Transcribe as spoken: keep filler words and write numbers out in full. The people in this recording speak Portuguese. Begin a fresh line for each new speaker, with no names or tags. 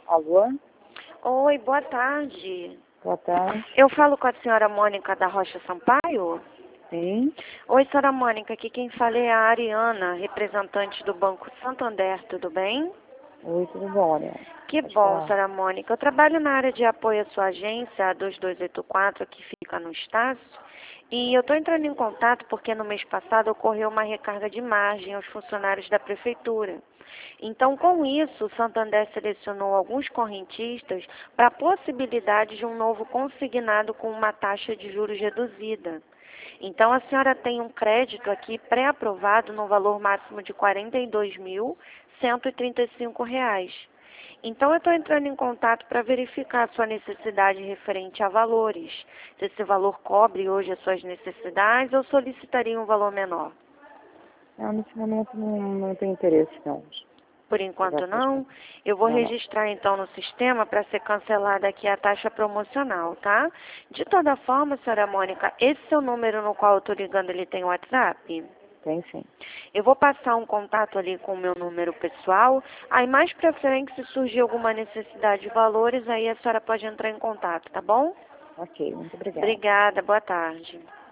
Alô?
Oi, boa tarde.
Boa tarde.
Eu falo com a senhora Mônica da Rocha Sampaio?
Sim.
Oi, senhora Mônica, aqui quem fala é a Ariana, representante do Banco Santander, tudo bem?
Oi, tudo bom, né?
Que
Pode
bom,
falar.
senhora Mônica. Eu trabalho na área de apoio à sua agência, a dois dois oito quatro, que fica no Estácio. E eu estou entrando em contato porque no mês passado ocorreu uma recarga de margem aos funcionários da prefeitura. Então, com isso, o Santander selecionou alguns correntistas para a possibilidade de um novo consignado com uma taxa de juros reduzida. Então, a senhora tem um crédito aqui pré-aprovado no valor máximo de quarenta e dois mil cento e trinta e cinco reais. Então, eu estou entrando em contato para verificar a sua necessidade referente a valores. Se esse valor cobre hoje as suas necessidades ou solicitaria um valor menor?
Não, nesse momento não, não tem interesse, não.
Por
Já
enquanto
faz
não.
tempo.
Eu vou
Não, não.
registrar então no sistema para ser cancelada aqui a taxa promocional, tá? De toda forma, senhora Mônica, esse seu número no qual eu estou ligando, ele tem WhatsApp?
Tem sim.
Eu vou passar um contato ali com o meu número pessoal. Aí mais pra frente, se surgir alguma necessidade de valores, aí a senhora pode entrar em contato, tá bom?
Ok, muito obrigada.
Obrigada, boa tarde.